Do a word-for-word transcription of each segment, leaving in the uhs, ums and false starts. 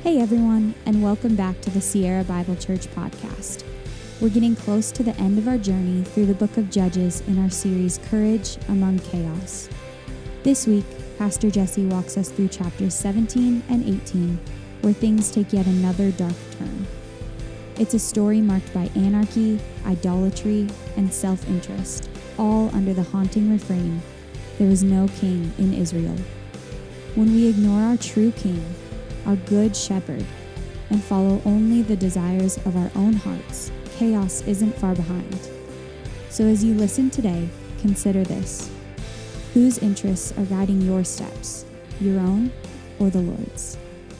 Hey everyone, and welcome back to the Sierra Bible Church podcast. We're getting close to the end of our journey through the book of Judges in our series, Courage Among Chaos. This week, Pastor Jesse walks us through chapters seventeen and eighteen, where things take yet another dark turn. It's a story marked by anarchy, idolatry, and self-interest, all under the haunting refrain, "There is no king in Israel." When we ignore our true king, our good shepherd, and follow only the desires of our own hearts, chaos isn't far behind. So as you listen today, consider this. Whose interests are guiding your steps, your own or the Lord's?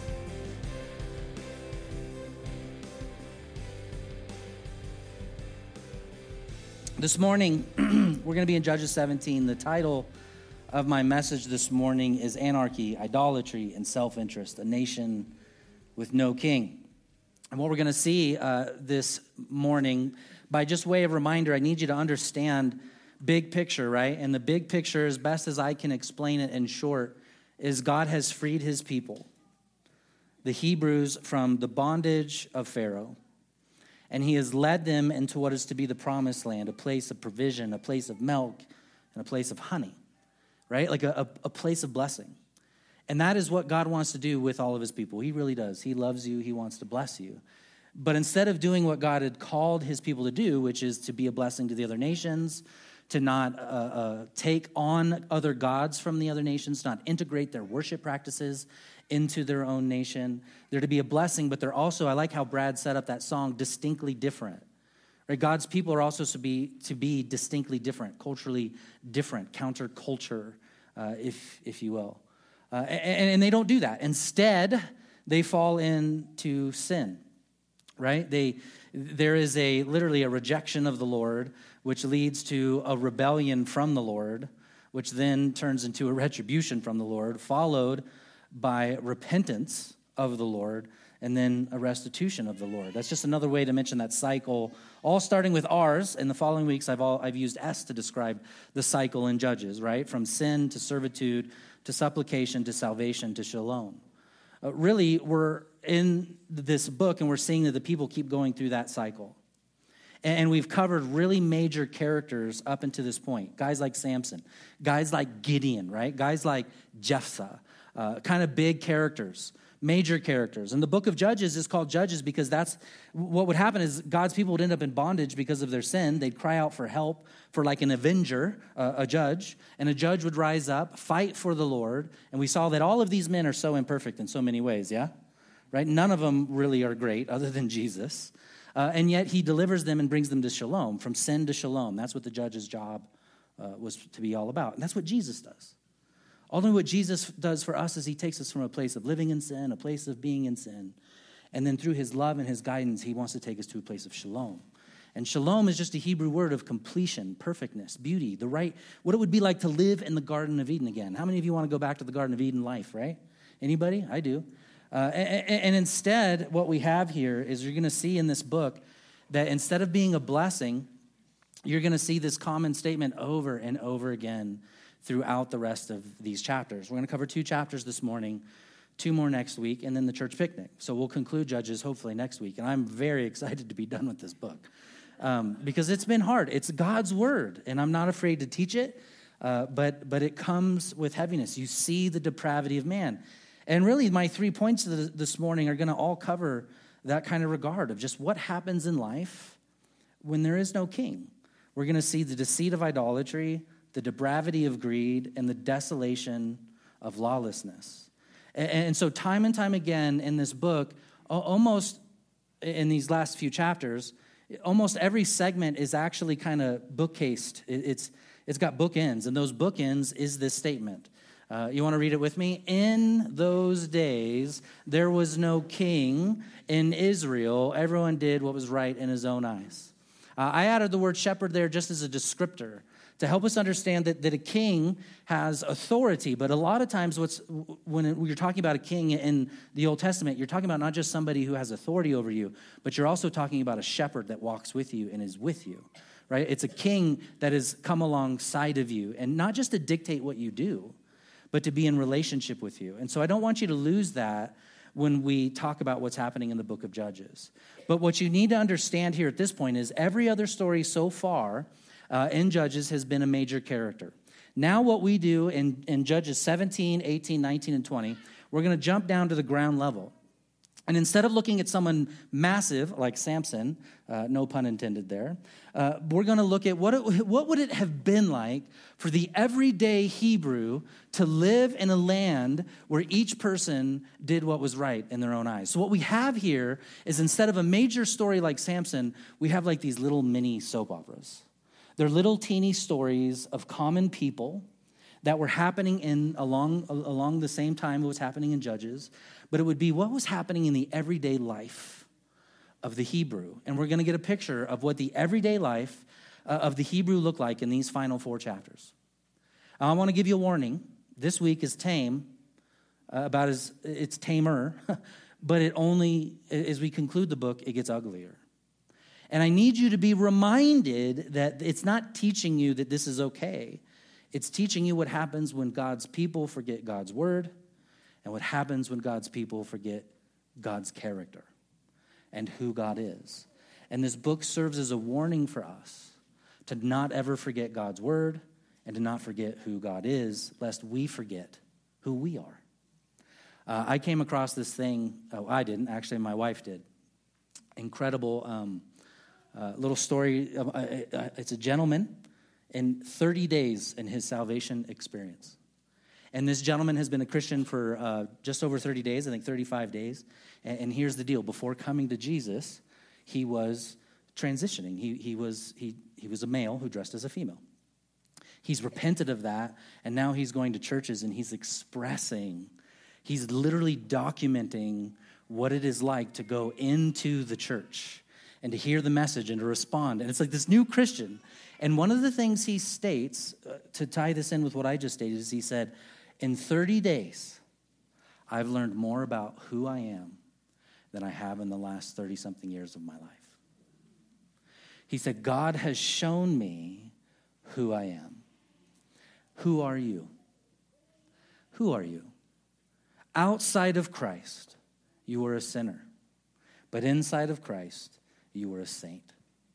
This morning, we're going to be in Judges seventeen. The title of my message this morning is Anarchy, Idolatry, and Self-Interest, a Nation with No King. And what we're going to see uh, this morning, by just way of reminder, I need you to understand big picture, right? And the big picture, as best as I can explain it in short, is God has freed his people, the Hebrews, from the bondage of Pharaoh. And he has led them into what is to be the promised land, a place of provision, a place of milk, and a place of honey. Right? Like a, a, a place of blessing. And that is what God wants to do with all of his people. He really does. He loves you. He wants to bless you. But instead of doing what God had called his people to do, which is to be a blessing to the other nations, to not uh, uh, take on other gods from the other nations, not integrate their worship practices into their own nation, they're to be a blessing, but they're also, I like how Brad set up that song, distinctly different. Right? God's people are also to be, to be distinctly different, culturally different, counterculture, uh, if if you will. Uh, and, and they don't do that. Instead, they fall into sin, right? They there is a literally a rejection of the Lord, which leads to a rebellion from the Lord, which then turns into a retribution from the Lord, followed by repentance of the Lord, and then a restitution of the Lord. That's just another way to mention that cycle, all starting with ours. In the following weeks, I've all, I've used S to describe the cycle in Judges, right? From sin to servitude to supplication to salvation to shalom. Uh, really, we're in this book, and we're seeing that the people keep going through that cycle. And, and we've covered really major characters up until this point. Guys like Samson, guys like Gideon, right? Guys like Jephthah, uh, kind of big characters. Major characters. And the book of Judges is called Judges because that's what would happen is God's people would end up in bondage because of their sin. They'd cry out for help, for like an avenger, uh, a judge, and a judge would rise up, fight for the Lord. And we saw that all of these men are so imperfect in so many ways, yeah? Right? None of them really are great other than Jesus. Uh, and yet he delivers them and brings them to shalom, from sin to shalom. That's what the judge's job uh, was to be all about. And that's what Jesus does. Only what Jesus does for us is he takes us from a place of living in sin, a place of being in sin. And then through his love and his guidance, he wants to take us to a place of shalom. And shalom is just a Hebrew word of completion, perfectness, beauty, the right, what it would be like to live in the Garden of Eden again. How many of you want to go back to the Garden of Eden life, right? Anybody? I do. Uh, and, and instead, what we have here is you're going to see in this book that instead of being a blessing, you're going to see this common statement over and over again throughout the rest of these chapters. We're going to cover two chapters this morning, two more next week, and then the church picnic. So we'll conclude Judges hopefully next week, and I'm very excited to be done with this book um, because it's been hard. It's God's word, and I'm not afraid to teach it, uh, but but it comes with heaviness. You see the depravity of man. And really, my three points this morning are going to all cover that kind of regard of just what happens in life when there is no king. We're going to see the deceit of idolatry, the depravity of greed, and the desolation of lawlessness. And so time and time again in this book, almost in these last few chapters, almost every segment is actually kind of bookcased. It's, it's got bookends, and those bookends is this statement. Uh, you want to read it with me? In those days, there was no king in Israel. Everyone did what was right in his own eyes. Uh, I added the word shepherd there just as a descriptor, to help us understand that, that a king has authority. But a lot of times what's when you're talking about a king in the Old Testament, you're talking about not just somebody who has authority over you, but you're also talking about a shepherd that walks with you and is with you, right? It's a king that has come alongside of you, and not just to dictate what you do, but to be in relationship with you. And so I don't want you to lose that when we talk about what's happening in the book of Judges. But what you need to understand here at this point is every other story so far uh, in Judges has been a major character. Now what we do in, in Judges seventeen, eighteen, nineteen, and twenty, we're going to jump down to the ground level. And instead of looking at someone massive like Samson, uh, no pun intended there, uh, we're going to look at what, it, what would it have been like for the everyday Hebrew to live in a land where each person did what was right in their own eyes. So what we have here is instead of a major story like Samson, we have like these little mini soap operas. They're little teeny stories of common people that were happening in along, along the same time it was happening in Judges, but it would be what was happening in the everyday life of the Hebrew. And we're going to get a picture of what the everyday life uh, of the Hebrew looked like in these final four chapters. I want to give you a warning. This week is tame, uh, about as, it's tamer, but it only, as we conclude the book, it gets uglier. And I need you to be reminded that it's not teaching you that this is okay. It's teaching you what happens when God's people forget God's word and what happens when God's people forget God's character and who God is. And this book serves as a warning for us to not ever forget God's word and to not forget who God is, lest we forget who we are. Uh, I came across this thing. Oh, I didn't. Actually, my wife did. Incredible um, uh, little story. Uh, uh, it's a gentleman in thirty days in his salvation experience. And this gentleman has been a Christian for uh, just over thirty days, I think thirty-five days. And, and here's the deal. Before coming to Jesus, he was transitioning. He, he, was, he, he was a male who dressed as a female. He's repented of that, and now he's going to churches, and he's expressing, he's literally documenting what it is like to go into the church and to hear the message and to respond. And it's like this new Christian. And one of the things he states, uh, to tie this in with what I just stated, is he said, in thirty days, I've learned more about who I am than I have in the last thirty-something years of my life. He said, God has shown me who I am. Who are you? Who are you? Outside of Christ, you are a sinner. But inside of Christ, you are a saint.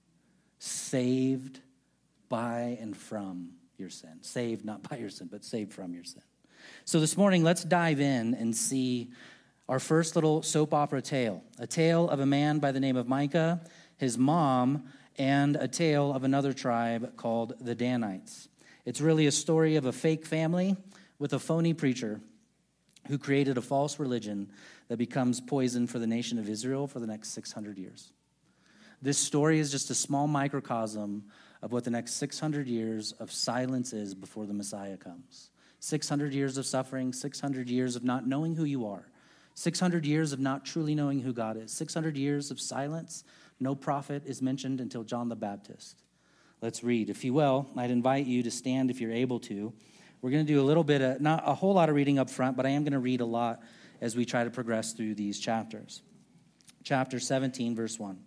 Saved by and from your sin. Saved not by your sin, but saved from your sin. So this morning, let's dive in and see our first little soap opera tale. A tale of a man by the name of Micah, his mom, and a tale of another tribe called the Danites. It's really a story of a fake family with a phony preacher who created a false religion that becomes poison for the nation of Israel for the next six hundred years. This story is just a small microcosm of what the next six hundred years of silence is before the Messiah comes. six hundred years of suffering, six hundred years of not knowing who you are, six hundred years of not truly knowing who God is, six hundred years of silence. No prophet is mentioned until John the Baptist. Let's read. If you will, I'd invite you to stand if you're able to. We're going to do a little bit of, not a whole lot of reading up front, but I am going to read a lot as we try to progress through these chapters. Chapter seventeen, verse one.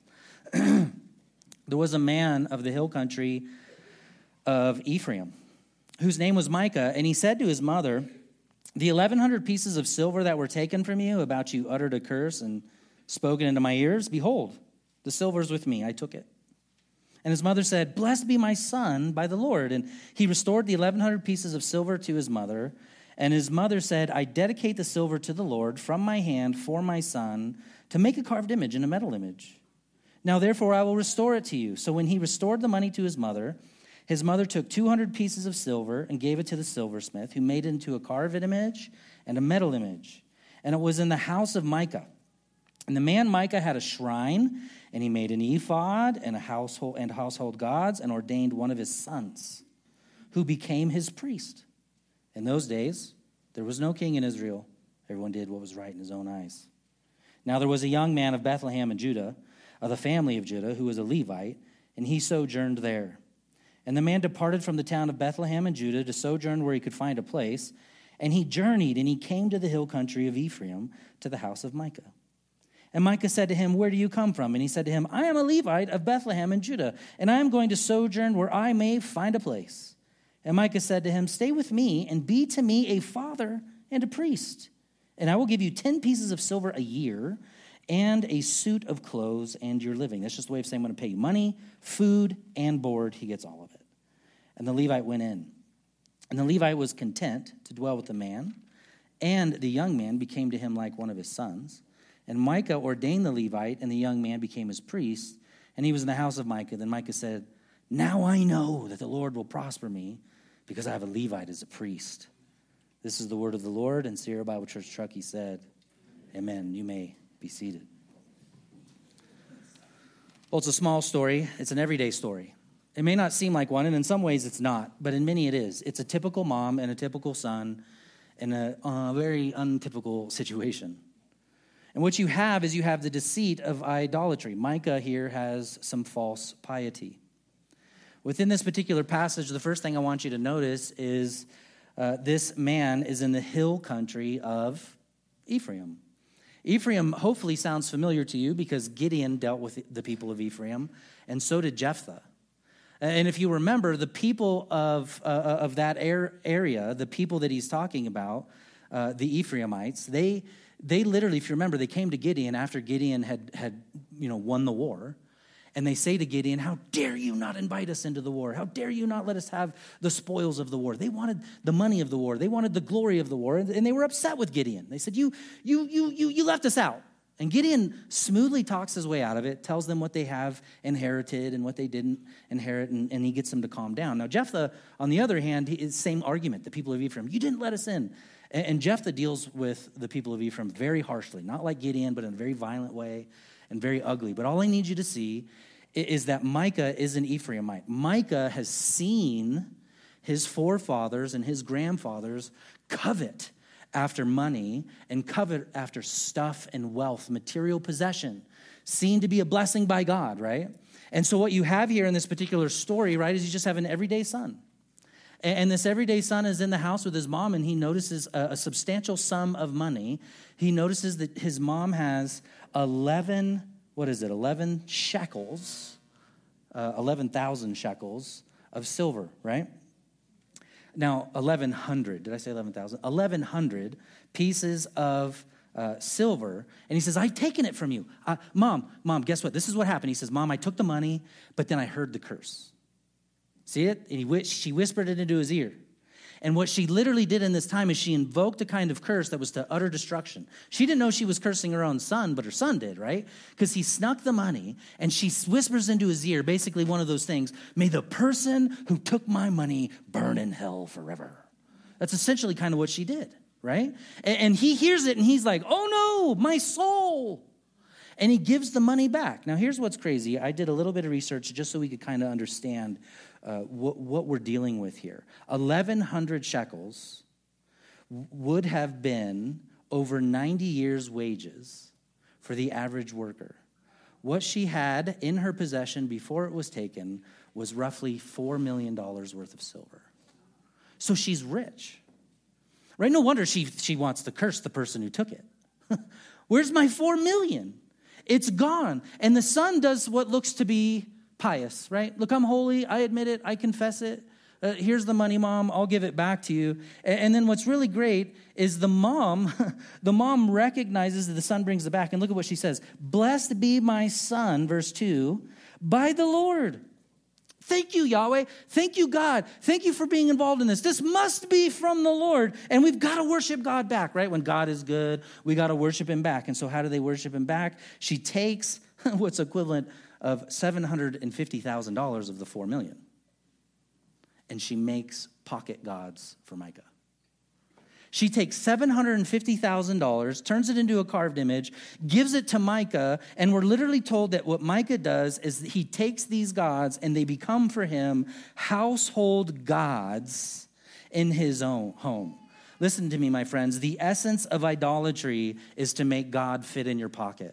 There was a man of the hill country of Ephraim, whose name was Micah, and he said to his mother, the eleven hundred pieces of silver that were taken from you, about you uttered a curse and spoken into my ears. Behold, the silver is with me. I took it. And his mother said, blessed be my son by the Lord. And he restored the eleven hundred pieces of silver to his mother. And his mother said, I dedicate the silver to the Lord from my hand for my son to make a carved image and a metal image. Now, therefore, I will restore it to you. So when he restored the money to his mother, his mother took two hundred pieces of silver and gave it to the silversmith, who made it into a carved image and a metal image. And it was in the house of Micah. And the man Micah had a shrine, and he made an ephod and a household and household gods, and ordained one of his sons, who became his priest. In those days, there was no king in Israel. Everyone did what was right in his own eyes. Now there was a young man of Bethlehem in Judah, of the family of Judah, who was a Levite, and he sojourned there. And the man departed from the town of Bethlehem in Judah to sojourn where he could find a place, and he journeyed, and he came to the hill country of Ephraim, to the house of Micah. And Micah said to him, where do you come from? And he said to him, I am a Levite of Bethlehem in Judah, and I am going to sojourn where I may find a place. And Micah said to him, stay with me, and be to me a father and a priest. and I will give you ten pieces of silver a year and a suit of clothes and your living. That's just a way of saying I'm going to pay you money, food, and board. He gets all of it. And the Levite went in. And the Levite was content to dwell with the man, and the young man became to him like one of his sons. And Micah ordained the Levite, and the young man became his priest, and he was in the house of Micah. Then Micah said, now I know that the Lord will prosper me because I have a Levite as a priest. This is the word of the Lord. And Sierra Bible Church Truckee said, amen. You may be seated. Well, it's a small story. It's an everyday story. It may not seem like one, and in some ways it's not, but in many it is. It's a typical mom and a typical son in a uh, very untypical situation. And what you have is you have the deceit of idolatry. Micah here has some false piety. Within this particular passage, the first thing I want you to notice is uh, this man is in the hill country of Ephraim. Ephraim hopefully sounds familiar to you because Gideon dealt with the people of Ephraim, and so did Jephthah. And if you remember, the people of, uh, of that area, the people that he's talking about, uh, the Ephraimites, they they literally, if you remember, they came to Gideon after Gideon had, had you know, won the war. And they say to Gideon, how dare you not invite us into the war? How dare you not let us have the spoils of the war? They wanted the money of the war. They wanted the glory of the war. And they were upset with Gideon. They said, you, you, you, you, you left us out. And Gideon smoothly talks his way out of it, tells them what they have inherited and what they didn't inherit, and, and he gets them to calm down. Now, Jephthah, on the other hand, he, same argument, the people of Ephraim. You didn't let us in. And, and Jephthah deals with the people of Ephraim very harshly, not like Gideon, but in a very violent way and very ugly. But all I need you to see is that Micah is an Ephraimite. Micah has seen his forefathers and his grandfathers covet after money and covet after stuff and wealth, material possession, seen to be a blessing by God, right? And so what you have here in this particular story, right, is you just have an everyday son. And this everyday son is in the house with his mom, and he notices a, a substantial sum of money. He notices that his mom has eleven, what is it, eleven shekels, uh, eleven thousand shekels of silver, right? Now, eleven hundred, did I say eleven thousand? eleven hundred pieces of uh, silver. And he says, I've taken it from you. Uh, mom, mom, guess what? This is what happened. He says, Mom, I took the money, but then I heard the curse. See it? And he, she whispered it into his ear. And what she literally did in this time is she invoked a kind of curse that was to utter destruction. She didn't know she was cursing her own son, but her son did, right? Because he snuck the money, and she whispers into his ear, basically one of those things, may the person who took my money burn in hell forever. That's essentially kind of what she did, right? And, and he hears it, and he's like, oh no, my soul. And he gives the money back. Now, here's what's crazy. I did a little bit of research just so we could kind of understand uh, what, what we're dealing with here. eleven hundred shekels would have been over ninety years' wages for the average worker. What she had in her possession before it was taken was roughly four million dollars worth of silver. So she's rich, right? No wonder she, she wants to curse the person who took it. Where's my four million dollars? It's gone. And the son does what looks to be pious, right? Look, I'm holy. I admit it. I confess it. Uh, here's the money, Mom. I'll give it back to you. And, and then what's really great is the mom, the mom recognizes that the son brings it back. And look at what she says. Blessed be my son, verse two, by the Lord. Thank you, Yahweh. Thank you, God. Thank you for being involved in this. This must be from the Lord. And we've got to worship God back, right? When God is good, we got to worship him back. And so how do they worship him back? She takes what's equivalent of seven hundred fifty thousand dollars of the four million dollars. And she makes pocket gods for Micah. She takes seven hundred fifty thousand dollars, turns it into a carved image, gives it to Micah, and we're literally told that what Micah does is he takes these gods and they become for him household gods in his own home. Listen to me, my friends. The essence of idolatry is to make God fit in your pocket.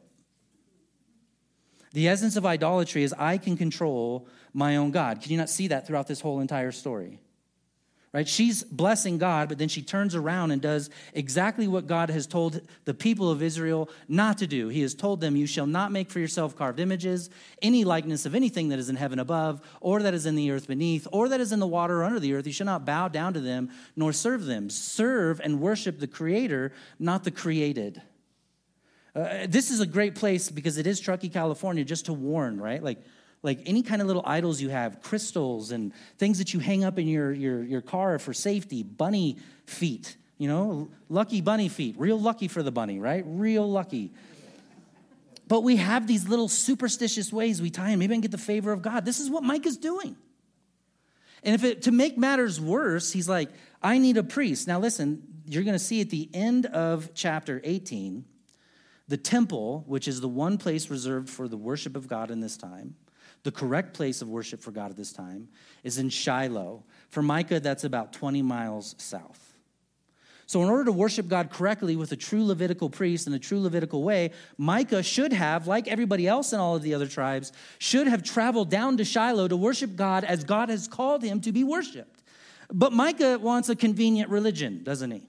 The essence of idolatry is I can control my own God. Can you not see that throughout this whole entire story? right? She's blessing God, but then she turns around and does exactly what God has told the people of Israel not to do. He has told them, you shall not make for yourself carved images, any likeness of anything that is in heaven above, or that is in the earth beneath, or that is in the water under the earth. You shall not bow down to them, nor serve them. Serve and worship the Creator, not the created. Uh, this is a great place because it is Truckee, California, just to warn, right? Like, Like any kind of little idols you have, crystals and things that you hang up in your, your, your car for safety, bunny feet, you know, lucky bunny feet, real lucky for the bunny, right? Real lucky. But we have these little superstitious ways we tie in. Maybe I can get the favor of God. This is what Micah's doing. And if it, to make matters worse, he's like, I need a priest. Now listen, you're going to see at the end of chapter eighteen, the temple, which is the one place reserved for the worship of God in this time, the correct place of worship for God at this time, is in Shiloh. For Micah, that's about twenty miles south. So in order to worship God correctly with a true Levitical priest in a true Levitical way, Micah should have, like everybody else in all of the other tribes, should have traveled down to Shiloh to worship God as God has called him to be worshiped. But Micah wants a convenient religion, doesn't he?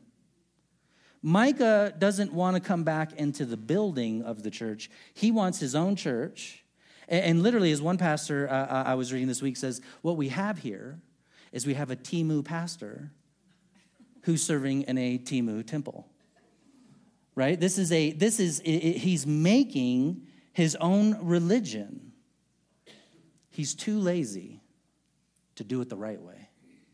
Micah doesn't want to come back into the building of the church. He wants his own church. And literally, as one pastor uh, I was reading this week says, what we have here is we have a Temu pastor who's serving in a Temu temple, right? This is a, this is, it, it, he's making his own religion. He's too lazy to do it the right way.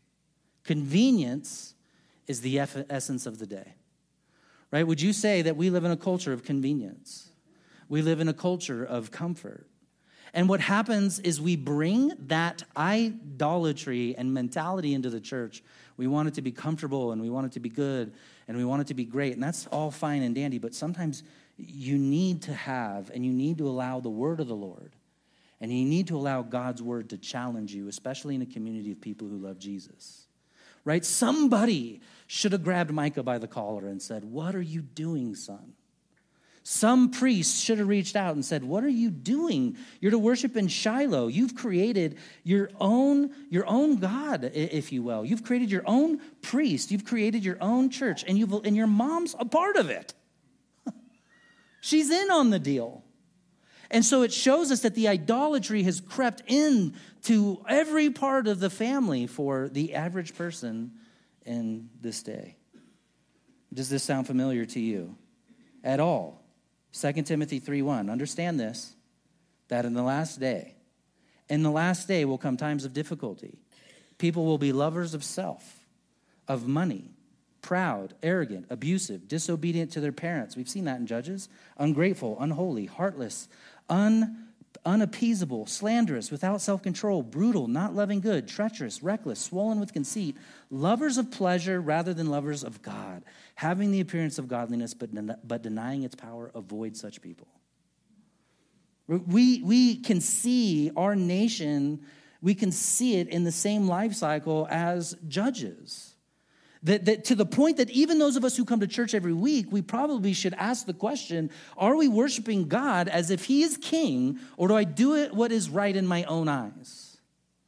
Convenience is the essence of the day, right? Would you say that we live in a culture of convenience? We live in a culture of comfort. And what happens is we bring that idolatry and mentality into the church. We want it to be comfortable, and we want it to be good, and we want it to be great. And that's all fine and dandy, but sometimes you need to have, and you need to allow the word of the Lord, and you need to allow God's word to challenge you, especially in a community of people who love Jesus, right? Somebody should have grabbed Micah by the collar and said, what are you doing, son? Some priest should have reached out and said, what are you doing? You're to worship in Shiloh. You've created your own, your own God, if you will. You've created your own priest. You've created your own church, and, you've, and your mom's a part of it. She's in on the deal. And so it shows us that the idolatry has crept into every part of the family for the average person in this day. Does this sound familiar to you at all? Second Timothy three one, understand this, that in the last day, in the last day will come times of difficulty. People will be lovers of self, of money, proud, arrogant, abusive, disobedient to their parents. We've seen that in Judges. Ungrateful, unholy, heartless, un, unappeasable, slanderous, without self-control, brutal, not loving good, treacherous, reckless, swollen with conceit, lovers of pleasure rather than lovers of God, having the appearance of godliness, but, but denying its power. Avoid such people. We, we can see our nation, we can see it in the same life cycle as Judges. That, that to the point that even those of us who come to church every week, we probably should ask the question, are we worshiping God as if he is king, or do I do it what is right in my own eyes?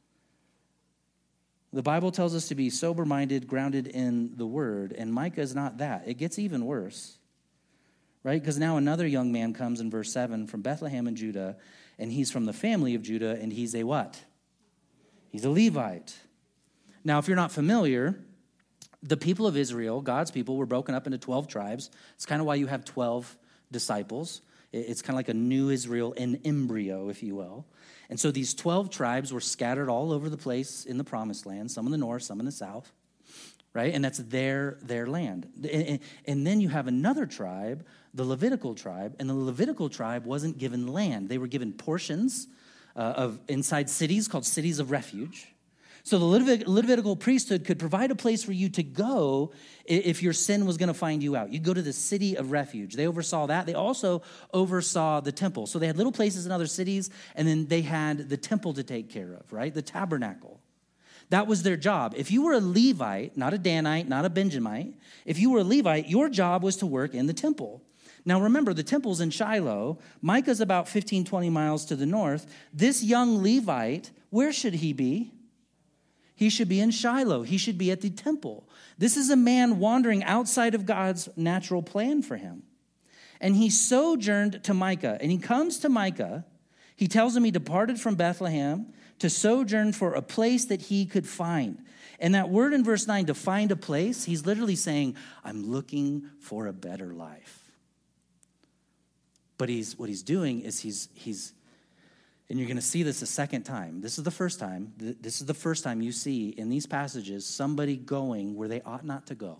The Bible tells us to be sober-minded, grounded in the word, and Micah is not that. It gets even worse, right? Because now another young man comes in verse seven from Bethlehem in Judah, and he's from the family of Judah, and he's a what? He's a Levite. Now, if you're not familiar, the people of Israel, God's people, were broken up into twelve tribes. It's kind of why you have twelve disciples. It's kind of like a new Israel in embryo, if you will. And so these twelve tribes were scattered all over the place in the promised land, some in the north, some in the south, right? And that's their, their land. And, and then you have another tribe, the Levitical tribe, and the Levitical tribe wasn't given land. They were given portions uh, of inside cities called cities of refuge. So the Levit- Levitical priesthood could provide a place for you to go if your sin was going to find you out. You'd go to the city of refuge. They oversaw that. They also oversaw the temple. So they had little places in other cities, and then they had the temple to take care of, right? The tabernacle. That was their job. If you were a Levite, not a Danite, not a Benjamite, if you were a Levite, your job was to work in the temple. Now remember, the temple's in Shiloh. Micah's about fifteen, twenty miles to the north. This young Levite, where should he be? he should be in Shiloh. He should be at the temple. This is a man wandering outside of God's natural plan for him. And he sojourned to Micah. And he comes to Micah. He tells him he departed from Bethlehem to sojourn for a place that he could find. And that word in verse nine, to find a place, he's literally saying, I'm looking for a better life. But he's what he's doing is he's, he's and you're going to see this a second time. This is the first time. This is the first time you see in these passages somebody going where they ought not to go.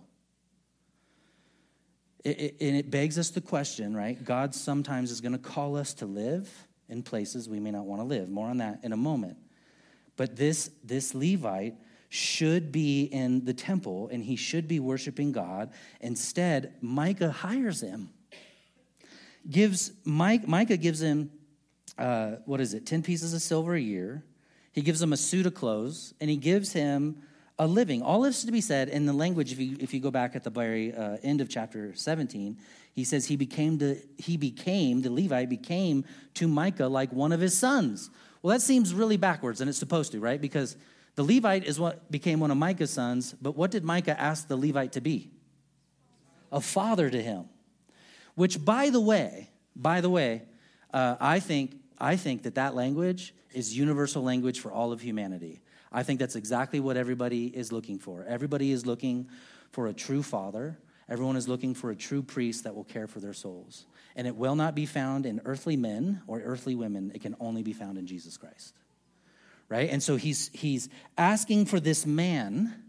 It, it, and it begs us the question, right? God sometimes is going to call us to live in places we may not want to live. More on that in a moment. But this, this Levite should be in the temple, and he should be worshiping God. Instead, Micah hires him. Gives Mike, Micah gives him, uh, what is it, ten pieces of silver a year. He gives him a suit of clothes, and he gives him a living. All this is to be said in the language, if you, if you go back at the very uh, end of chapter seventeen, he says he became, the, he became, the Levite became to Micah like one of his sons. Well, that seems really backwards, and it's supposed to, right? Because the Levite is what became one of Micah's sons, but what did Micah ask the Levite to be? A father to him. Which, by the way, by the way, uh, I think I think that that language is universal language for all of humanity. I think that's exactly what everybody is looking for. Everybody is looking for a true father. Everyone is looking for a true priest that will care for their souls. And it will not be found in earthly men or earthly women. It can only be found in Jesus Christ. Right? And so he's he's asking for this man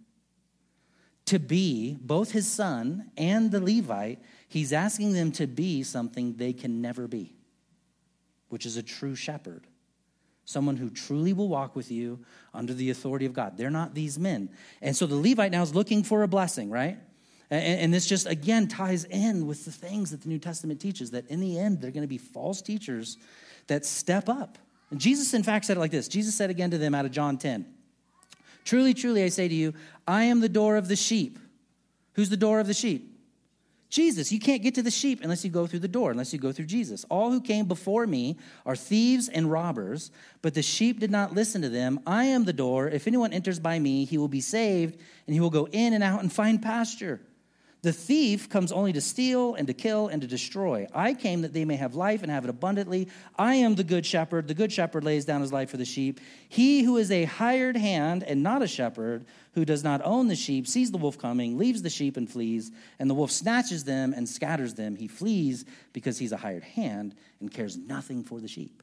to be both his son and the Levite. He's asking them to be something they can never be, which is a true shepherd. Someone who truly will walk with you under the authority of God. They're not these men. And so the Levite now is looking for a blessing, right? And, and this just, again, ties in with the things that the New Testament teaches, that in the end, they're going to be false teachers that step up. And Jesus, in fact, said it like this. Jesus said again to them out of John ten, truly, truly, I say to you, I am the door of the sheep. Who's the door of the sheep? Jesus. You can't get to the sheep unless you go through the door, unless you go through Jesus. All who came before me are thieves and robbers, but the sheep did not listen to them. I am the door. If anyone enters by me, he will be saved, and he will go in and out and find pasture. The thief comes only to steal and to kill and to destroy. I came that they may have life and have it abundantly. I am the good shepherd. The good shepherd lays down his life for the sheep. He who is a hired hand and not a shepherd, who does not own the sheep, sees the wolf coming, leaves the sheep and flees, and the wolf snatches them and scatters them. He flees because he's a hired hand and cares nothing for the sheep.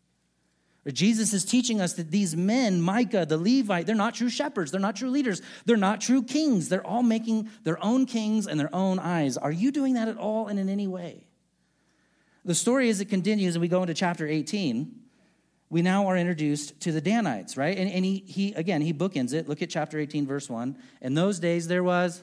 Jesus is teaching us that these men, Micah, the Levite, they're not true shepherds. They're not true leaders. They're not true kings. They're all making their own kings in their own eyes. Are you doing that at all and in any way? The story as it continues, and we go into chapter eighteen, we now are introduced to the Danites, right? And, and he, he, again, he bookends it. Look at chapter eighteen, verse one. In those days, there was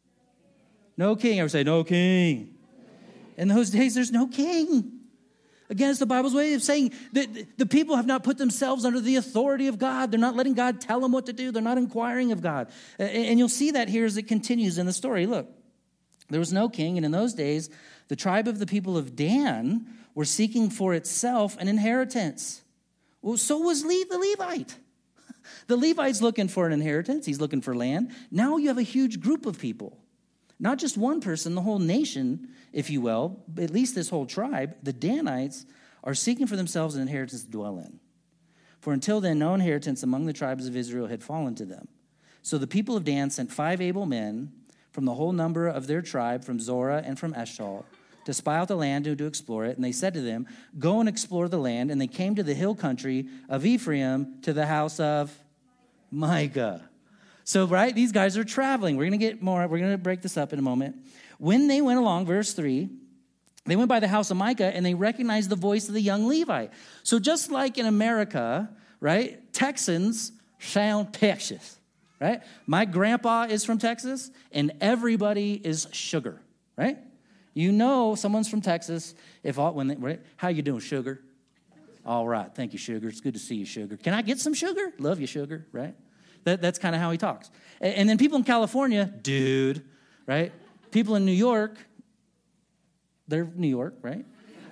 no king. I would say, no king. In those days, there's no king. Again, it's the Bible's way of saying that the people have not put themselves under the authority of God. They're not letting God tell them what to do. They're not inquiring of God. And you'll see that here as it continues in the story. Look, there was no king, and in those days, the tribe of the people of Dan were seeking for itself an inheritance. Well, so was Le- the Levite. The Levite's looking for an inheritance. He's looking for land. Now you have a huge group of people. Not just one person, the whole nation, if you will, at least this whole tribe, the Danites, are seeking for themselves an inheritance to dwell in. For until then, no inheritance among the tribes of Israel had fallen to them. So the people of Dan sent five able men from the whole number of their tribe, from Zorah and from Eshtaol, to spy out the land and to explore it. And they said to them, go and explore the land. And they came to the hill country of Ephraim, to the house of Micah. So, right, these guys are traveling. We're going to get more. We're going to break this up in a moment. When they went along, verse three, they went by the house of Micah, and they recognized the voice of the young Levite. So just like in America, right, Texans sound Texas, right? My grandpa is from Texas, and everybody is sugar, right? You know someone's from Texas if all, when they, right? How you doing, sugar? All right, thank you, sugar. It's good to see you, sugar. Can I get some sugar? Love you, sugar, right? That, that's kind of how he talks. And, and then people in California, dude, right? People in New York, they're New York, right?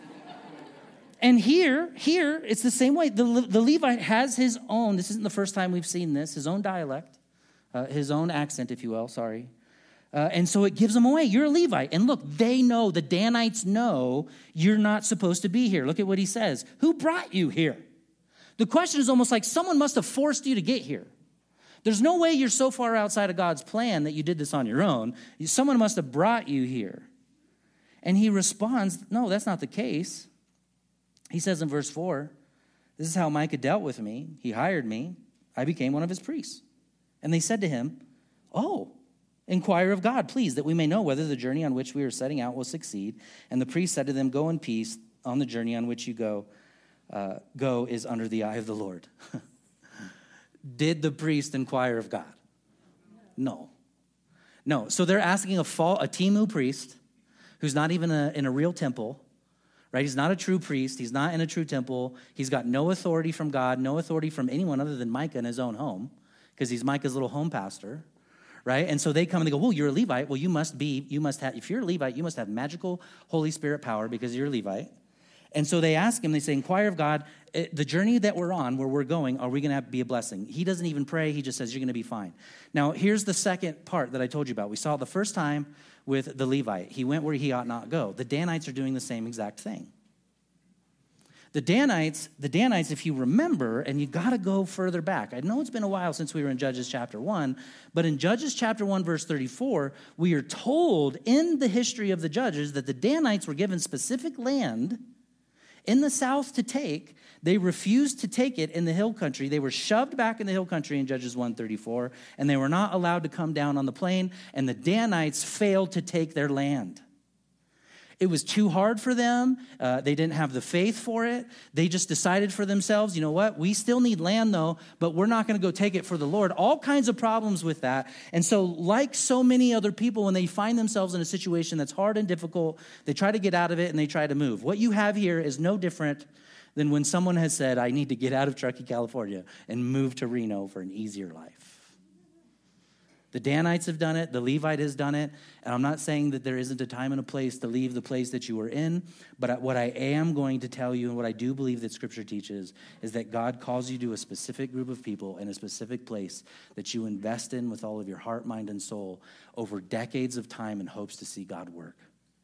And here, here, it's the same way. The, the Levite has his own, this isn't the first time we've seen this, his own dialect, uh, his own accent, if you will, sorry. Uh, and so it gives them away. You're a Levite. And look, they know, the Danites know you're not supposed to be here. Look at what he says. Who brought you here? The question is almost like someone must have forced you to get here. There's no way you're so far outside of God's plan that you did this on your own. Someone must have brought you here. And he responds, no, that's not the case. He says in verse four, this is how Micah dealt with me. He hired me. I became one of his priests. And they said to him, oh, inquire of God, please, that we may know whether the journey on which we are setting out will succeed. And the priest said to them, go in peace. On the journey on which you go, uh, go is under the eye of the Lord. Did the priest inquire of God? No. No. So they're asking a, fall, a Timu priest who's not even a, in a real temple, right? He's not a true priest. He's not in a true temple. He's got no authority from God, no authority from anyone other than Micah in his own home, because he's Micah's little home pastor. Right? And so they come and they go, well, you're a Levite. Well, you must be, you must have, if you're a Levite, you must have magical Holy Spirit power because you're a Levite. And so they ask him, they say, inquire of God, the journey that we're on, where we're going, are we going to be a blessing? He doesn't even pray. He just says, you're going to be fine. Now, here's the second part that I told you about. We saw it the first time with the Levite. He went where he ought not go. The Danites are doing the same exact thing. The Danites, the Danites, if you remember, and you got to go further back. I know it's been a while since we were in Judges chapter one, but in Judges chapter one, verse thirty-four, we are told in the history of the Judges that the Danites were given specific land in the south to take. They refused to take it in the hill country. They were shoved back in the hill country in Judges one thirty-four, and they were not allowed to come down on the plain, and the Danites failed to take their land. It was too hard for them. Uh, they didn't have the faith for it. They just decided for themselves, you know what? We still need land, though, but we're not going to go take it for the Lord. All kinds of problems with that. And so like so many other people, when they find themselves in a situation that's hard and difficult, they try to get out of it and they try to move. What you have here is no different than when someone has said, I need to get out of Truckee, California and move to Reno for an easier life. The Danites have done it. The Levite has done it. And I'm not saying that there isn't a time and a place to leave the place that you were in. But what I am going to tell you, and what I do believe that Scripture teaches, is that God calls you to a specific group of people in a specific place that you invest in with all of your heart, mind, and soul over decades of time in hopes to see God work.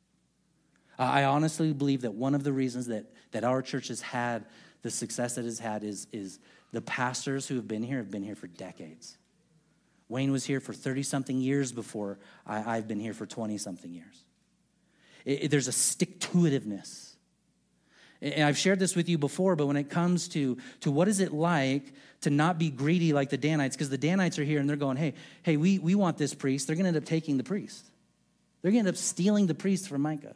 I honestly believe that one of the reasons that, that our church has had the success it has had is, is the pastors who have been here have been here for decades. Wayne was here for thirty-something years before I, I've been here for twenty-something years. It, it, there's a stick-to-itiveness. And I've shared this with you before, but when it comes to, to what is it like to not be greedy like the Danites, because the Danites are here and they're going, hey, hey, we, we want this priest. They're going to end up taking the priest. They're going to end up stealing the priest from Micah.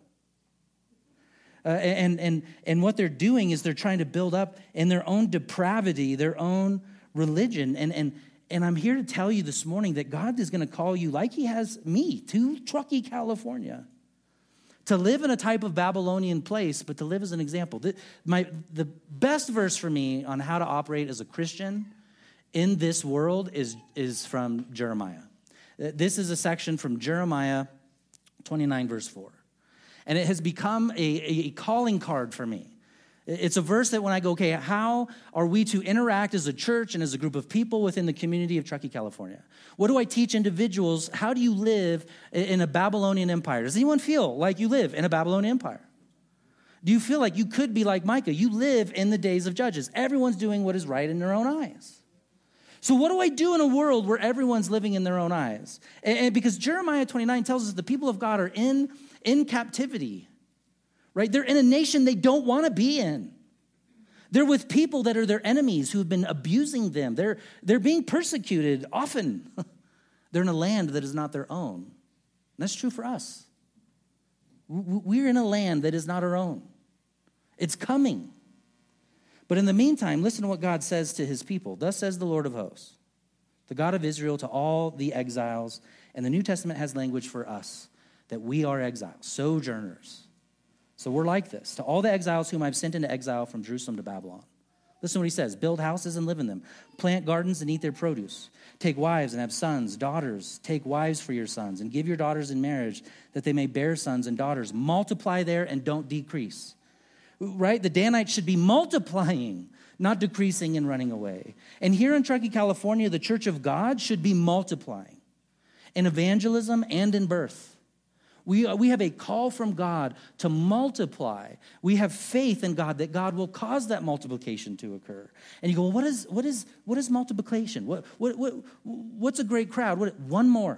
Uh, and, and, and what they're doing is they're trying to build up in their own depravity, their own religion. And, and, and I'm here to tell you this morning that God is going to call you, like he has me, to Truckee, California, to live in a type of Babylonian place, but to live as an example. The, my, the best verse for me on how to operate as a Christian in this world is, is from Jeremiah. This is a section from Jeremiah twenty-nine, verse four. And it has become a, a calling card for me. It's a verse that when I go, okay, how are we to interact as a church and as a group of people within the community of Truckee, California? What do I teach individuals? How do you live in a Babylonian empire? Does anyone feel like you live in a Babylonian empire? Do you feel like you could be like Micah? You live in the days of Judges. Everyone's doing what is right in their own eyes. So what do I do in a world where everyone's living in their own eyes? And, and because Jeremiah twenty-nine tells us the people of God are in, in captivity. Right? They're in a nation they don't want to be in. They're with people that are their enemies who have been abusing them. They're, they're being persecuted often. They're in a land that is not their own. And that's true for us. We're in a land that is not our own. It's coming. But in the meantime, listen to what God says to his people. Thus says the Lord of hosts, the God of Israel, to all the exiles. And the New Testament has language for us, that we are exiles, sojourners. So we're like this. To all the exiles whom I've sent into exile from Jerusalem to Babylon. Listen to what he says. Build houses and live in them. Plant gardens and eat their produce. Take wives and have sons, daughters. Take wives for your sons and give your daughters in marriage that they may bear sons and daughters. Multiply there and don't decrease. Right? The Danites should be multiplying. not decreasing and running away. And here in Truckee, California, the church of God should be multiplying in evangelism and in birth. We, we have a call from God to multiply. We have faith in God that God will cause that multiplication to occur. And you go, well, what is what is what is multiplication? What what what what's a great crowd? What, one more.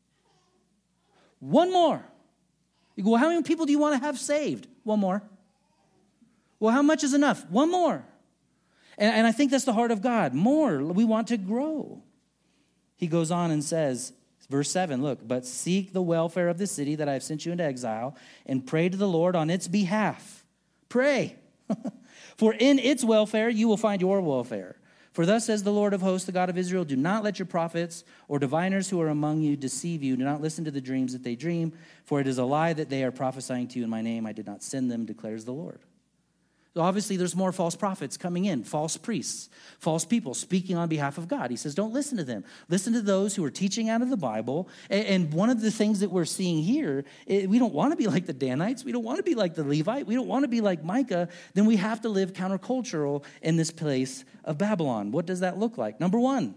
One more. You go, well, how many people do you want to have saved? One more. Well, how much is enough? One more. And, and I think that's the heart of God. More. We want to grow. He goes on and says, verse seven, look, but seek the welfare of the city that I have sent you into exile and pray to the Lord on its behalf. Pray. For in its welfare you will find your welfare. For thus says the Lord of hosts, the God of Israel, do not let your prophets or diviners who are among you deceive you. Do not listen to the dreams that they dream, for it is a lie that they are prophesying to you in my name. I did not send them, declares the Lord. So obviously, there's more false prophets coming in, false priests, false people speaking on behalf of God. He says, don't listen to them. Listen to those who are teaching out of the Bible. And one of the things that we're seeing here, we don't want to be like the Danites. We don't want to be like the Levite. We don't want to be like Micah. Then we have to live countercultural in this place of Babylon. What does that look like? Number one,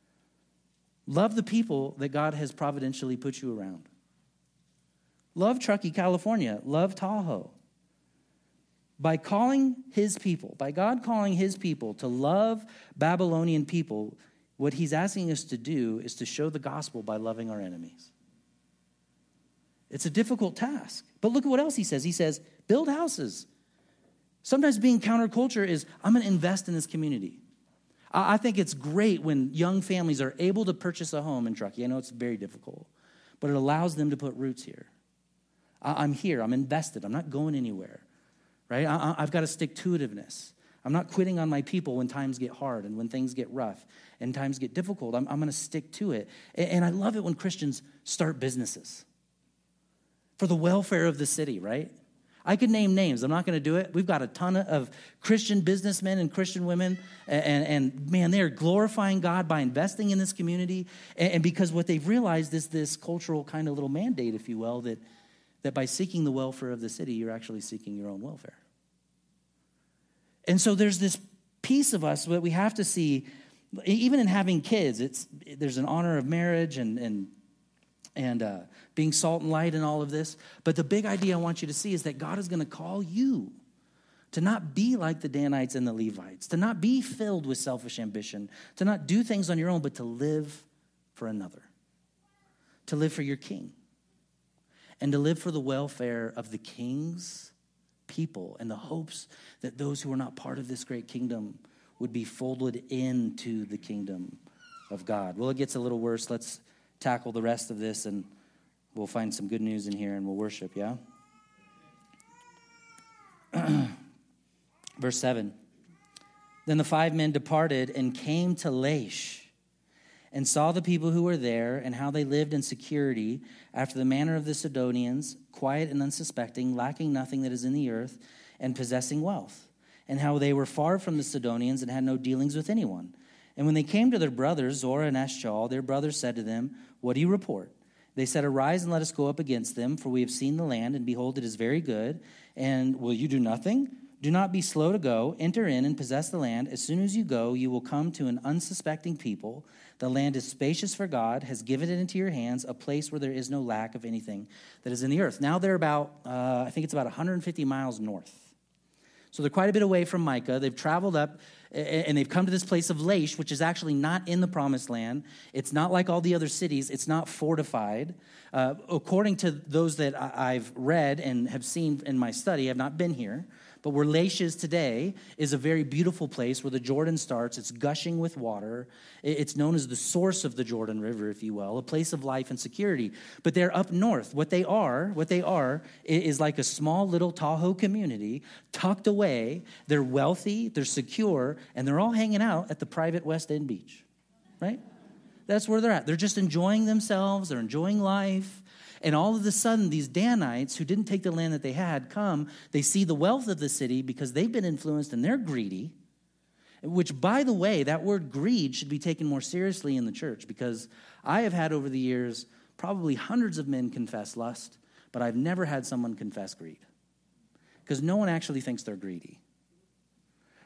love the people that God has providentially put you around. Love Truckee, California. Love Tahoe. By calling his people, by God calling his people to love Babylonian people, what he's asking us to do is to show the gospel by loving our enemies. It's a difficult task. But look at what else he says. He says, build houses. Sometimes being counterculture is, I'm going to invest in this community. I think it's great when young families are able to purchase a home in Truckee. I know it's very difficult, but it allows them to put roots here. I'm here. I'm invested. I'm not going anywhere. Right? I, I've got a stick-to-itiveness. I'm not quitting on my people when times get hard and when things get rough and times get difficult. I'm, I'm going to stick to it. And, and I love it when Christians start businesses for the welfare of the city, right? I could name names. I'm not going to do it. We've got a ton of Christian businessmen and Christian women, and, and, and man, they are glorifying God by investing in this community. And, and because what they've realized is this cultural kind of little mandate, if you will, that that by seeking the welfare of the city, you're actually seeking your own welfare. And so there's this piece of us that we have to see, even in having kids, it's there's an honor of marriage and and and uh, being salt and light and all of this. But the big idea I want you to see is that God is going to call you to not be like the Danites and the Levites, to not be filled with selfish ambition, to not do things on your own, but to live for another, to live for your king. And to live for the welfare of the king's people and the hopes that those who are not part of this great kingdom would be folded into the kingdom of God. Well, it gets a little worse. Let's tackle the rest of this, and we'll find some good news in here, and we'll worship, yeah? Verse seven. Then the five men departed and came to Laish, and saw the people who were there and how they lived in security after the manner of the Sidonians, quiet and unsuspecting, lacking nothing that is in the earth, and possessing wealth, and how they were far from the Sidonians and had no dealings with anyone. And when they came to their brothers, Zorah and Eshtaol, their brothers said to them, what do you report? They said, arise and let us go up against them, for we have seen the land, and behold, it is very good. And will you do nothing? Do not be slow to go. Enter in and possess the land. As soon as you go, you will come to an unsuspecting people. The land is spacious for God, has given it into your hands, a place where there is no lack of anything that is in the earth. Now they're about, uh, I think it's about one hundred fifty miles north. So they're quite a bit away from Micah. They've traveled up, and they've come to this place of Laish, which is actually not in the promised land. It's not like all the other cities. It's not fortified. Uh, according to those that I've read and have seen in my study, I've not been here, but where Laish is today is a very beautiful place where the Jordan starts. It's gushing with water. It's known as the source of the Jordan River, if you will, a place of life and security. But they're up north. What they are, what they are is like a small little Tahoe community tucked away. They're wealthy, they're secure, and they're all hanging out at the private West End beach, right? That's where they're at. They're just enjoying themselves. They're enjoying life. And all of a sudden, these Danites who didn't take the land that they had come. They see the wealth of the city because they've been influenced and they're greedy. Which, by the way, that word greed should be taken more seriously in the church, because I have had over the years probably hundreds of men confess lust, but I've never had someone confess greed, because no one actually thinks they're greedy.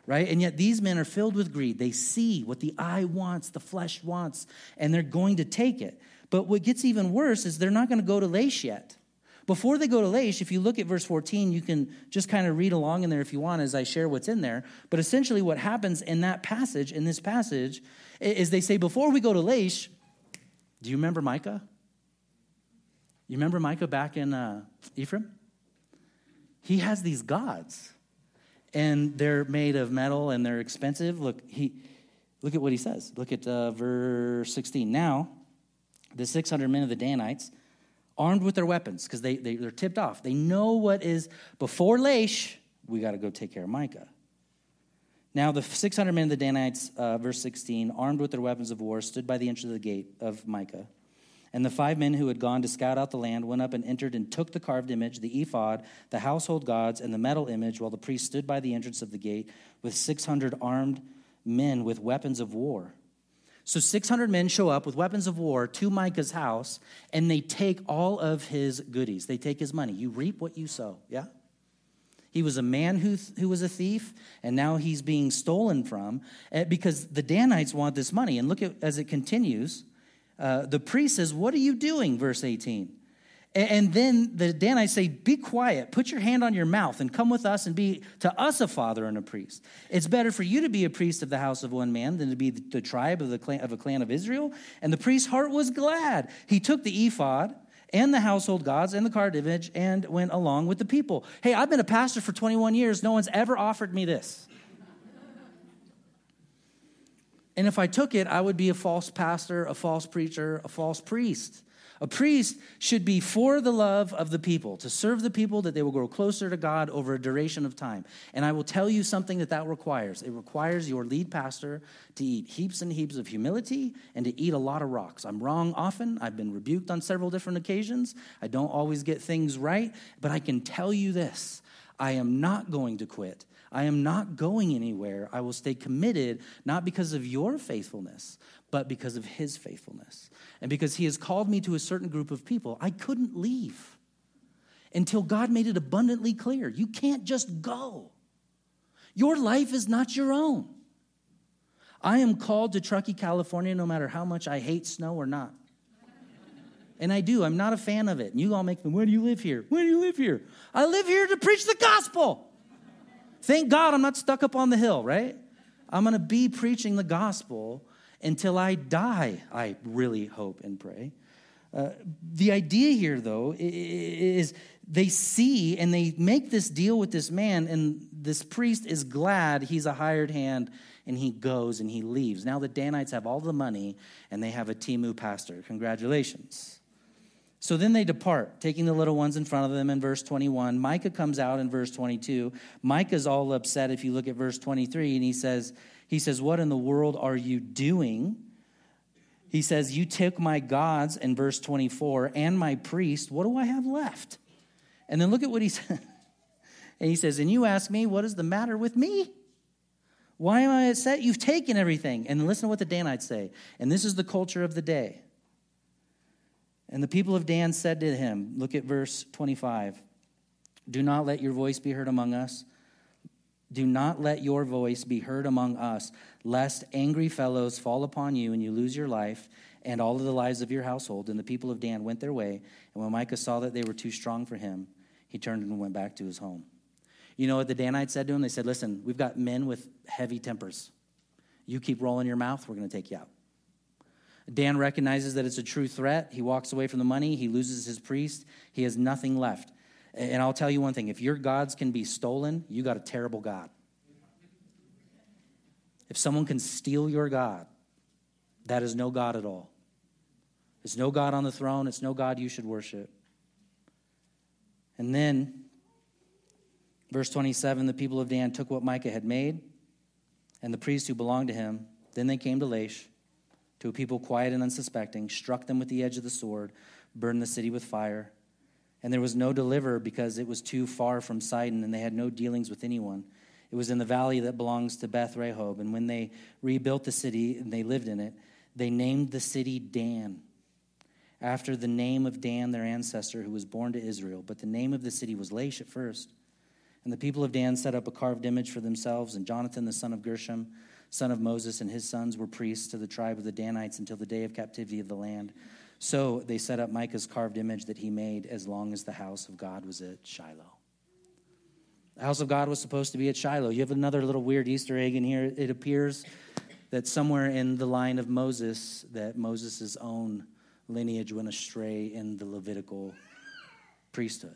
right? And yet these men are filled with greed. They see what the eye wants, the flesh wants, and they're going to take it. But what gets even worse is they're not going to go to Laish yet. Before they go to Laish, if you look at verse fourteen, you can just kind of read along in there if you want as I share what's in there. But essentially what happens in that passage, in this passage, is they say, before we go to Laish, do you remember Micah? You remember Micah back in uh, Ephraim? He has these gods, and they're made of metal, and they're expensive. Look, he, look at what he says. Look at uh, verse sixteen. Now, the six hundred men of the Danites, armed with their weapons, because they, they, they're tipped off. They know what is before Laish, we got to go take care of Micah. Now the six hundred men of the Danites, uh, verse sixteen, armed with their weapons of war, stood by the entrance of the gate of Micah. And the five men who had gone to scout out the land went up and entered and took the carved image, the ephod, the household gods, and the metal image, while the priest stood by the entrance of the gate with six hundred armed men with weapons of war. So six hundred men show up with weapons of war to Micah's house, and they take all of his goodies. They take his money. You reap what you sow, yeah? He was a man who, who was a thief, and now he's being stolen from because the Danites want this money. And look at as it continues. Uh, the priest says, what are you doing, verse eighteen? And then the Danites say, be quiet, put your hand on your mouth, and come with us and be to us a father and a priest. It's better for you to be a priest of the house of one man than to be the tribe of the clan, of a clan of Israel. And the priest's heart was glad. He took the ephod and the household gods and the carved image and went along with the people. Hey, I've been a pastor for twenty-one years. No one's ever offered me this. And if I took it, I would be a false pastor, a false preacher, a false priest. A priest should be for the love of the people, to serve the people that they will grow closer to God over a duration of time. And I will tell you something that that requires. It requires your lead pastor to eat heaps and heaps of humility and to eat a lot of rocks. I'm wrong often. I've been rebuked on several different occasions. I don't always get things right. But I can tell you this. I am not going to quit. I am not going anywhere. I will stay committed, not because of your faithfulness, but because of his faithfulness. And because he has called me to a certain group of people, I couldn't leave until God made it abundantly clear. You can't just go. Your life is not your own. I am called to Truckee, California, no matter how much I hate snow or not. And I do. I'm not a fan of it. And you all make me, where do you live here? Where do you live here? I live here to preach the gospel. Thank God I'm not stuck up on the hill, right? I'm going to be preaching the gospel until I die, I really hope and pray. Uh, the idea here, though, is they see and they make this deal with this man, and this priest is glad he's a hired hand, and he goes and he leaves. Now the Danites have all the money, and they have a Timu pastor. Congratulations. So then they depart, taking the little ones in front of them in verse twenty-one. Micah comes out in verse twenty-two. Micah's all upset if you look at verse twenty-three, and he says, he says, what in the world are you doing? He says, you took my gods in verse twenty-four and my priest. What do I have left? And then look at what he said. And he says, and you ask me, what is the matter with me? Why am I upset? You've taken everything. And listen to what the Danites say. And this is the culture of the day. And the people of Dan said to him, look at verse twenty-five, do not let your voice be heard among us. Do not let your voice be heard among us, lest angry fellows fall upon you and you lose your life and all of the lives of your household. And the people of Dan went their way. And when Micah saw that they were too strong for him, he turned and went back to his home. You know what the Danites said to him? They said, listen, we've got men with heavy tempers. You keep rolling your mouth, we're going to take you out. Dan recognizes that it's a true threat. He walks away from the money. He loses his priest. He has nothing left. And I'll tell you one thing. If your gods can be stolen, you got a terrible God. If someone can steal your God, that is no God at all. It's no God on the throne. It's no God you should worship. And then, verse twenty-seven, the people of Dan took what Micah had made and the priests who belonged to him. Then they came to Laish, to a people quiet and unsuspecting, struck them with the edge of the sword, burned the city with fire. And there was no deliverer because it was too far from Sidon, and they had no dealings with anyone. It was in the valley that belongs to Beth Rehob. And when they rebuilt the city and they lived in it, they named the city Dan, after the name of Dan, their ancestor, who was born to Israel. But the name of the city was Laish at first. And the people of Dan set up a carved image for themselves, and Jonathan, the son of Gershom, son of Moses, and his sons were priests to the tribe of the Danites until the day of captivity of the land. So they set up Micah's carved image that he made as long as the house of God was at Shiloh. The house of God was supposed to be at Shiloh. You have another little weird Easter egg in here. It appears that somewhere in the line of Moses, that Moses' own lineage went astray in the Levitical priesthood.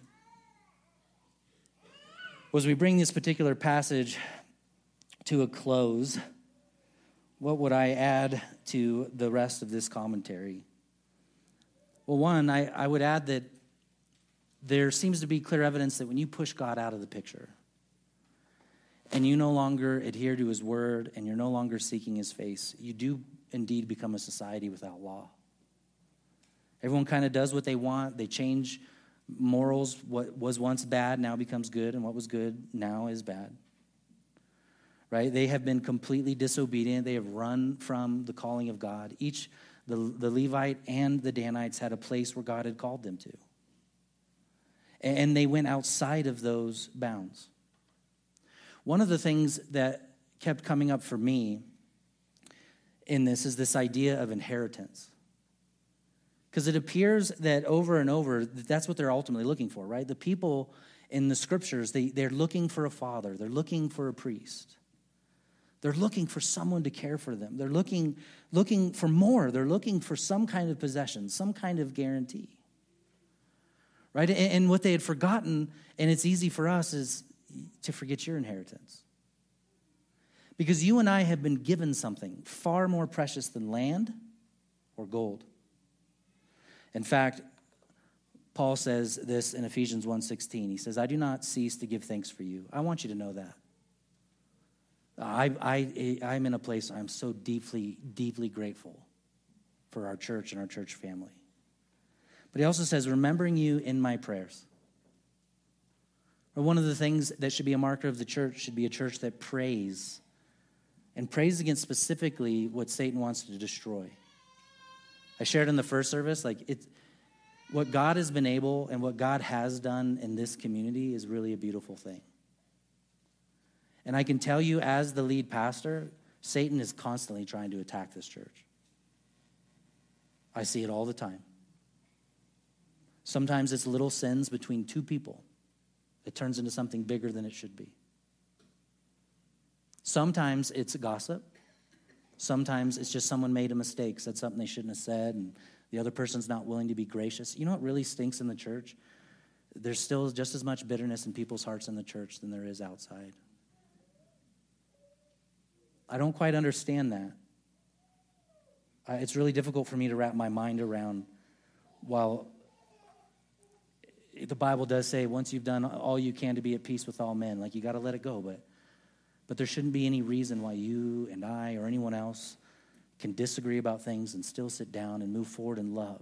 Well, as we bring this particular passage to a close, what would I add to the rest of this commentary? Well, one, I, I would add that there seems to be clear evidence that when you push God out of the picture and you no longer adhere to his word and you're no longer seeking his face, you do indeed become a society without law. Everyone kind of does what they want. They change morals. What was once bad now becomes good, and what was good now is bad. Right? They have been completely disobedient. They have run from the calling of God. Each, the, the Levite and the Danites had a place where God had called them to. And they went outside of those bounds. One of the things that kept coming up for me in this is this idea of inheritance. Because it appears that over and over, that's what they're ultimately looking for, right? The people in the scriptures, they, they're looking for a father. They're looking for a priest. They're looking for someone to care for them. They're looking, looking for more. They're looking for some kind of possession, some kind of guarantee. Right? And, and what they had forgotten, and it's easy for us, is to forget your inheritance. Because you and I have been given something far more precious than land or gold. In fact, Paul says this in Ephesians one sixteen. He says, I do not cease to give thanks for you. I want you to know that. I, I, I'm in a place I'm so deeply, deeply grateful for our church and our church family. But he also says, remembering you in my prayers. Or one of the things that should be a marker of the church should be a church that prays, and prays against specifically what Satan wants to destroy. I shared in the first service, like it, what God has been able and what God has done in this community is really a beautiful thing. And I can tell you as the lead pastor, Satan is constantly trying to attack this church. I see it all the time. Sometimes it's little sins between two people. It turns into something bigger than it should be. Sometimes it's gossip. Sometimes it's just someone made a mistake, said something they shouldn't have said, and the other person's not willing to be gracious. You know what really stinks in the church? There's still just as much bitterness in people's hearts in the church than there is outside. I don't quite understand that. I, it's really difficult for me to wrap my mind around. While the Bible does say once you've done all you can to be at peace with all men, like you got to let it go, but But there shouldn't be any reason why you and I or anyone else can disagree about things and still sit down and move forward in love.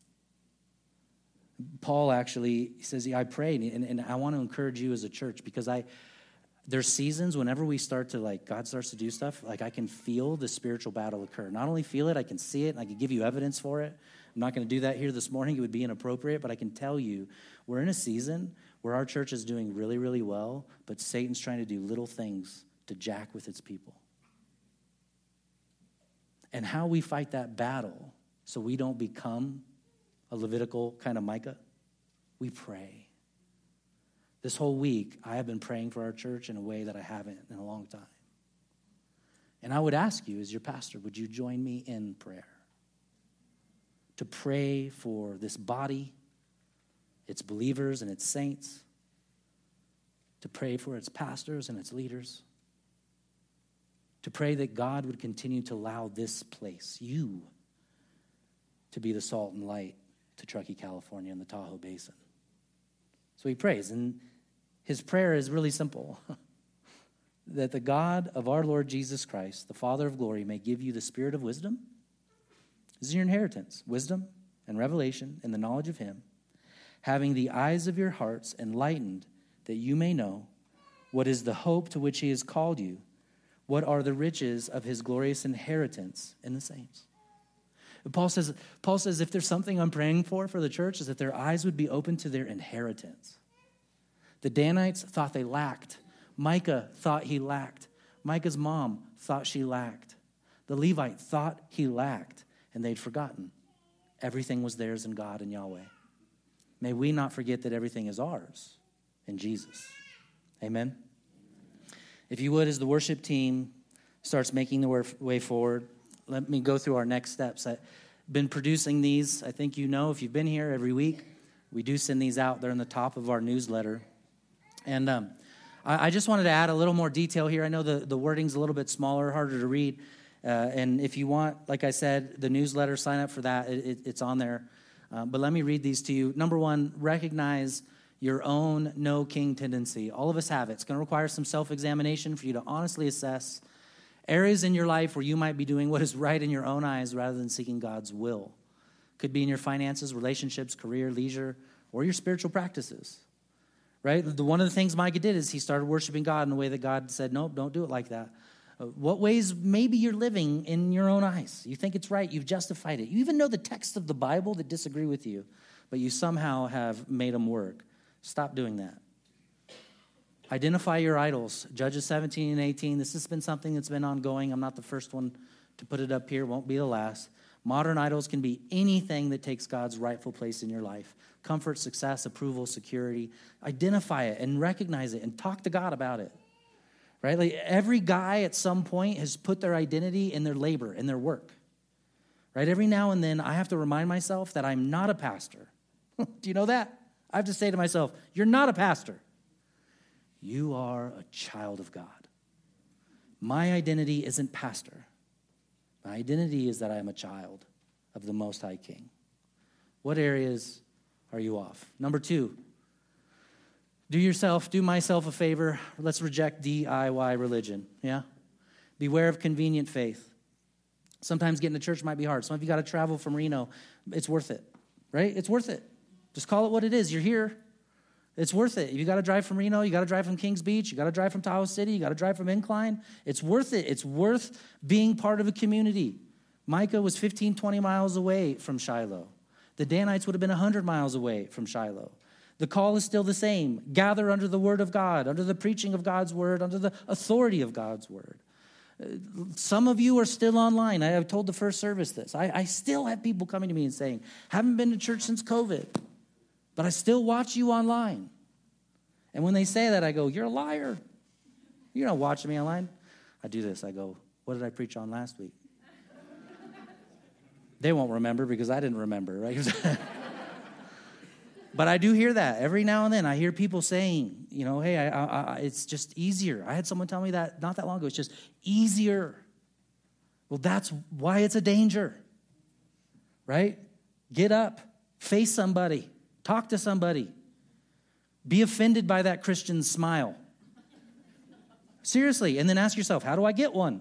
Paul actually says, yeah, I pray, and, and I want to encourage you as a church, because I there's seasons whenever we start to, like, God starts to do stuff, like I can feel the spiritual battle occur. Not only feel it, I can see it, and I can give you evidence for it. I'm not going to do that here this morning. It would be inappropriate, but I can tell you we're in a season where our church is doing really, really well, but Satan's trying to do little things to jack with its people. And how we fight that battle so we don't become a Levitical kind of Micah, we pray. This whole week, I have been praying for our church in a way that I haven't in a long time. And I would ask you, as your pastor, would you join me in prayer? To pray for this body, its believers and its saints. To pray for its pastors and its leaders. To pray that God would continue to allow this place, you, to be the salt and light to Truckee, California, and the Tahoe Basin. So he prays, and his prayer is really simple. That the God of our Lord Jesus Christ, the Father of glory, may give you the spirit of wisdom. This is your inheritance, wisdom and revelation and the knowledge of him, having the eyes of your hearts enlightened, that you may know what is the hope to which he has called you, what are the riches of his glorious inheritance in the saints. Paul says, Paul says, if there's something I'm praying for for the church, is that their eyes would be open to their inheritance. The Danites thought they lacked. Micah thought he lacked. Micah's mom thought she lacked. The Levite thought he lacked, and they'd forgotten. Everything was theirs in God and Yahweh. May we not forget that everything is ours in Jesus. Amen. If you would, as the worship team starts making the way forward, let me go through our next steps. I've been producing these. I think you know, if you've been here every week, we do send these out. They're in the top of our newsletter. And um, I, I just wanted to add a little more detail here. I know the, the wording's a little bit smaller, harder to read. Uh, and if you want, like I said, the newsletter, sign up for that. It, it, it's on there. Uh, but let me read these to you. Number one, recognize your own no king tendency. All of us have it. It's going to require some self-examination for you to honestly assess areas in your life where you might be doing what is right in your own eyes rather than seeking God's will. Could be in your finances, relationships, career, leisure, or your spiritual practices, right? The, one of the things Micah did is he started worshiping God in a way that God said, nope, don't do it like that. Uh, what ways maybe you're living in your own eyes? You think it's right. You've justified it. You even know the text of the Bible that disagree with you, but you somehow have made them work. Stop doing that. Identify your idols. Judges seventeen and eighteen. This has been something that's been ongoing. I'm not the first one to put it up here. Won't be the last. Modern idols can be anything that takes God's rightful place in your life. Comfort, success, approval, security. Identify it and recognize it and talk to God about it. Right? Like every guy at some point has put their identity in their labor, in their work. Right? Every now and then I have to remind myself that I'm not a pastor. Do you know that? I have to say to myself, you're not a pastor. You are a child of God. My identity isn't pastor. My identity is that I am a child of the Most High King. What areas are you off? Number two, do yourself, do myself a favor. Let's reject D I Y religion, yeah? Beware of convenient faith. Sometimes getting to church might be hard. Some of you got to travel from Reno. It's worth it, right? It's worth it. Just call it what it is. You're here. It's worth it. You got to drive from Reno. You got to drive from Kings Beach. You got to drive from Tahoe City. You got to drive from Incline. It's worth it. It's worth being part of a community. Micah was fifteen, twenty miles away from Shiloh. The Danites would have been one hundred miles away from Shiloh. The call is still the same. Gather under the word of God, under the preaching of God's word, under the authority of God's word. Some of you are still online. I have told the first service this. I, I still have people coming to me and saying, haven't been to church since COVID, but I still watch you online. And when they say that, I go, you're a liar. You're not watching me online. I do this. I go, what did I preach on last week? They won't remember because I didn't remember, right? But I do hear that every now and then. I hear people saying, you know, hey, I, I, I, it's just easier. I had someone tell me that not that long ago. It's just easier. Well, that's why it's a danger, right? Get up, face somebody, talk to somebody. Be offended by that Christian's smile. Seriously, and then ask yourself, how do I get one?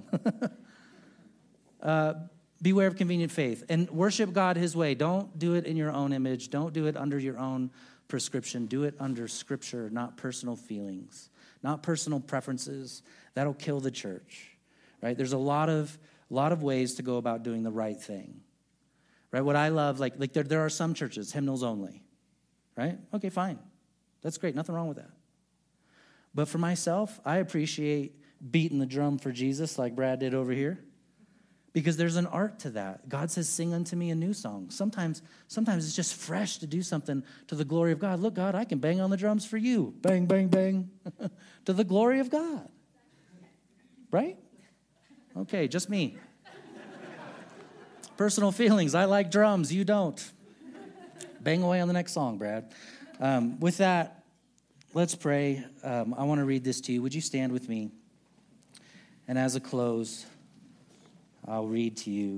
uh, beware of convenient faith. And worship God his way. Don't do it in your own image. Don't do it under your own prescription. Do it under Scripture, not personal feelings, not personal preferences. That'll kill the church, right? There's a lot of, lot of ways to go about doing the right thing, right? What I love, like, like there, there are some churches, hymnals only, right? Okay, fine. That's great. Nothing wrong with that. But for myself, I appreciate beating the drum for Jesus like Brad did over here because there's an art to that. God says, sing unto me a new song. Sometimes, sometimes it's just fresh to do something to the glory of God. Look, God, I can bang on the drums for you. Bang, bang, bang. To the glory of God. Right? Okay, just me. Personal feelings. I like drums. You don't. Bang away on the next song, Brad. Um, with that, let's pray. Um, I want to read this to you. Would you stand with me? And as a close, I'll read to you.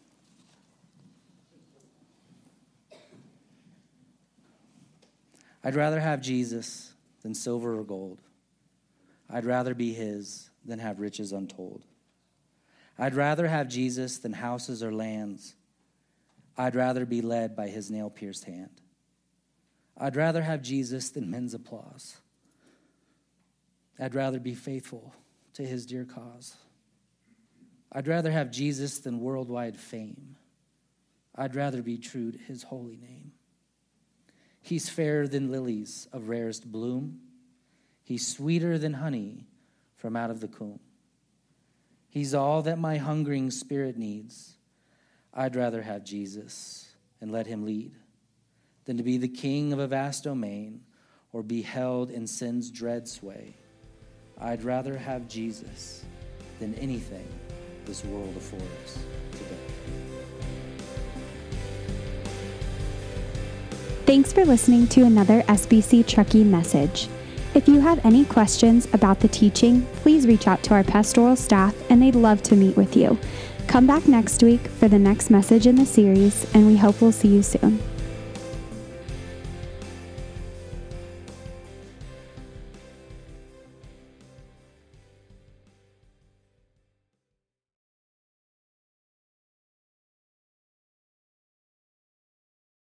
I'd rather have Jesus than silver or gold. I'd rather be his than have riches untold. I'd rather have Jesus than houses or lands. I'd rather be led by his nail-pierced hand. I'd rather have Jesus than men's applause. I'd rather be faithful to his dear cause. I'd rather have Jesus than worldwide fame. I'd rather be true to his holy name. He's fairer than lilies of rarest bloom. He's sweeter than honey from out of the comb. He's all that my hungering spirit needs. I'd rather have Jesus and let him lead than to be the king of a vast domain or be held in sin's dread sway. I'd rather have Jesus than anything this world affords today. Thanks for listening to another S B C Truckee message. If you have any questions about the teaching, please reach out to our pastoral staff and they'd love to meet with you. Come back next week for the next message in the series, and we hope we'll see you soon.